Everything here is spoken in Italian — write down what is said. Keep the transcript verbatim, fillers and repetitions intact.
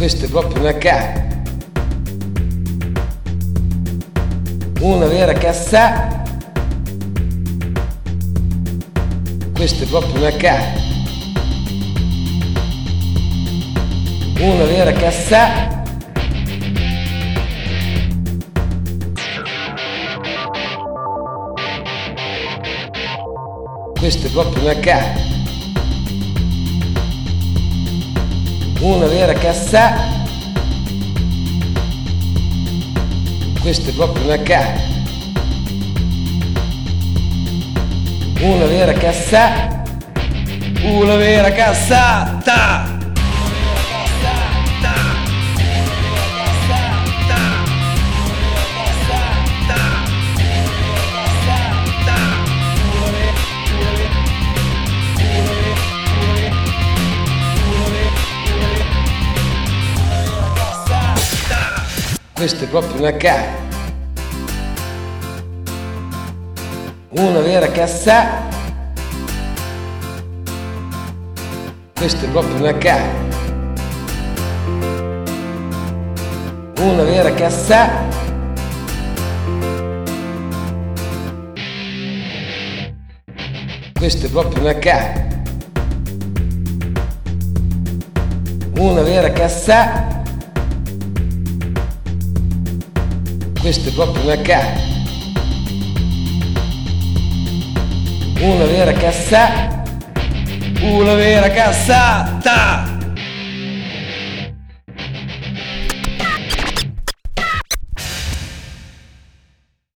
Questa è proprio una ca. Una vera cassa. Questa è proprio una ca. Una vera cassa. Questa è proprio una ca. Una vera cassa. Questa è proprio una ca. Una vera cassa. Una vera cassata. Questa è proprio una ca. Una vera cassa. Questa è proprio una ca. Una vera cassa. Questa è proprio una ca. Una vera cassa. Questa è proprio una ca. Una vera cassa. Una vera cassata.